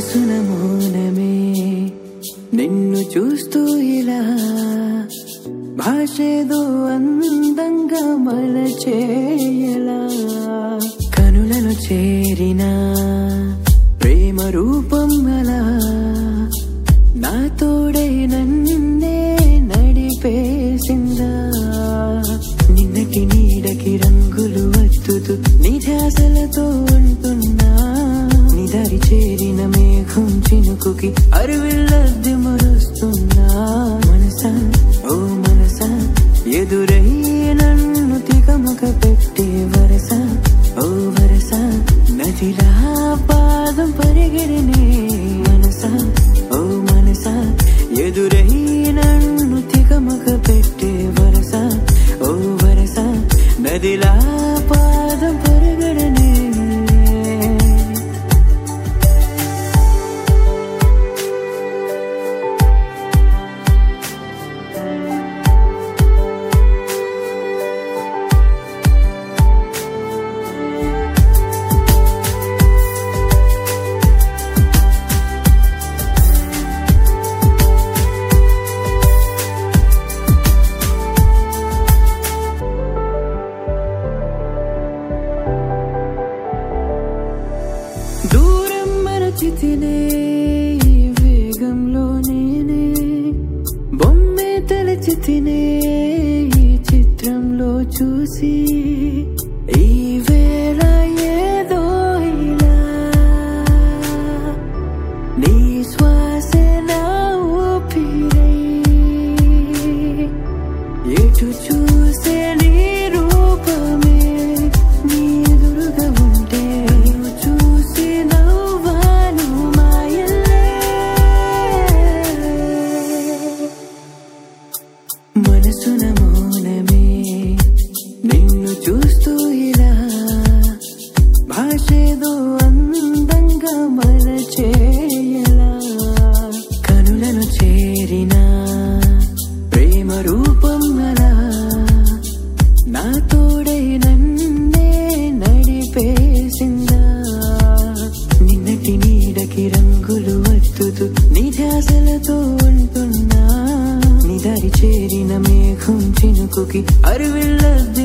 మనసున మౌనమే నిన్ను చూస్తూ ఇలా భాషేదో అందంగా మలచేయలా కనులను చేరిన ప్రేమ రూపం అలా నా తోడై నన్నే నడిపేసిందా నిన్నటి నీడకి రంగులు వత్తుతూ నిధ్యాసలతో ఉంటున్నా నిదారి చేరిన మేఘం చినుకుకి అరువిల్లద్ది మరుస్తున్నా మనసా ఓ మనసా ఎదురై నన్ను తికమక పెట్టే వరస ఓ వరస నదిలా పాదం పరిగెడనే మనసా ఓ మనసా ఎదురై నన్ను తికమక పెట్టే వరస ఓ వరస నదిలా పాదం పరిగెడనే దూరం మరచితినే వేగంలో నేనే బొమ్మే తలచితినే ఈ చిత్రంలో చూసి ఈ వేళ ఏదో ఇలా నీ శ్వాసే నా ఊపిరై ఎటు చూసే నీ రూపమే నీ ఎదురుగా ఉంటే చూసి నవ్వాను మాయల్లే మనసున మౌనమే నిన్ను చూస్తూ ఇలా భాషేదో అందంగా మలచేయలా కనులను చేరిన ప్రేమ రూపం అలా నా తోడై నన్నే నడిపేసిందా నిన్నటి నీడకి రంగులు వత్తుతూ నిధ్యాసలతో ఉంటున్నా నిదారి చేరిన మేఘం చినుకుకి అరువిల్లద్ది